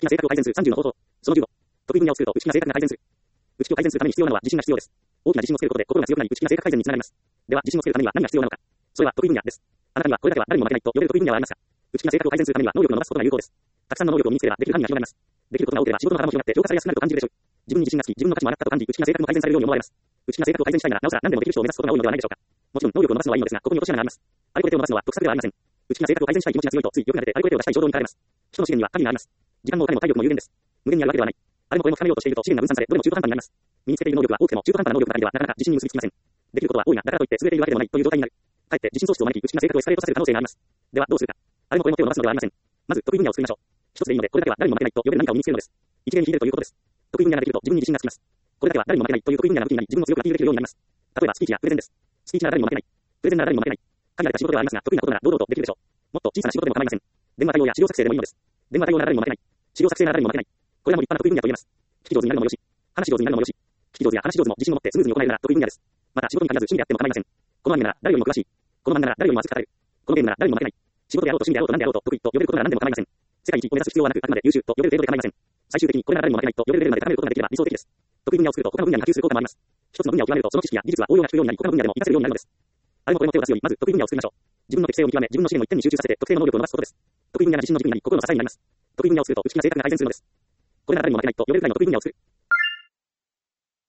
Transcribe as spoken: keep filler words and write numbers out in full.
気な性格を改善するさんじゅうの方法。そのじゅうご。得意分野を作ると内気な性格が改善する。内気を改善するために必要なのは自信が必要です。大きな自信をつけることで心が強くなり内気な性格改善につながります。では自信をつけるためには何が必要なのか。それは得意分野です。あなたにはこれだけは誰にも負けないと呼べる得意分野はありますが、内気な性格を改善するためには能力を伸ばすことが有効です。たくさんの能力を身につければできる範囲が広がります。できることが多ければ仕事の幅も広がって評価されやすくなると感じるでしょう。自分に自信がつき自分の価値も上がったと感じ内気な性格も改善されるように思われます。内気な性格を改善したいならなおさら何でもできる人を目指すことが多いのではないでしょうか。もちろん能力を伸ばすのはいいのですがここに落とし穴があります。あれこれ手を伸ばすのは得策ではありません。内気な性格を改善したい気持ちが強いとつい良くなれてあれこれ手を出したい衝動に駆られます。人の資源には限りがあります。時間もお金も体力も有限です。無限にあるわけではない。あれもこれも深めようとしていると資源が分散されどれも中途半端になります。身につけている能力は多くても中途半端な能力ばかりではなかなか自信に結びつきません。できることは多いがだからといって優れているわけでもないという状態になる。かえって自信喪失を招き内気な性格をエスカレートさせる可能性があります。ではどうするか。あれもこれも手を伸ばすのではありません。まず得意分野を作りましょう。一つでいいのでこれだけは誰にも負けないと呼べる何かを身につけるのです。一例に聞いてるということです。得意分野ができると自分に自信がつきます。これだけは誰にも負けないという得意分野が武器になり自分を強くアピールできるようになります。例えばスピーチやプレゼンです。スピーチなら誰にも負けない。プレゼンなら誰にも負けない。限られた仕事ではありますが得意なことなら堂々とできるでしょう。もっと小さな仕事でも構いません。電話対応や資料作成でもいいのです。電話対応なら誰にも負けない。資料作成なら誰にも負けない。これらも立派な得意分野と言えます。聞き上手になるのもよし、話し上手になるのもよし、聞き上手や話し上手も自信を持ってスムーズに行えるなら得意分野です。また仕事に限らず趣味であっても構いません。このアニメなら誰よりも詳しい。この漫画なら誰よりも熱く語る。このゲームなら誰にも負けない。仕事であろうと趣味であろうと何であろうと得意と呼べることなら何でも構いません。世界一を目指す必要はなくあくまで優秀と呼べる程度で構いません。最終的にこれなら誰にも負けないと呼べるレベルまで高めることができれば理想的です。得意分野を作ると他の分野に波及する効果もあります。一つの分野を極めるとその知識や技術は応用が利くようになり他の分野でも活かせるようになるのです。あれもこれも手を出すよりまず得意分野を作りましょう。自分の適性を見極め自分の資源を一点に集中させて特定の能力を伸ばすことです。得意分野が自信の軸になり心の支えになります。得意分野を作ると内気な性格が改善するのです。これなら誰にも負けないと呼べるくらいの得意分野を作る。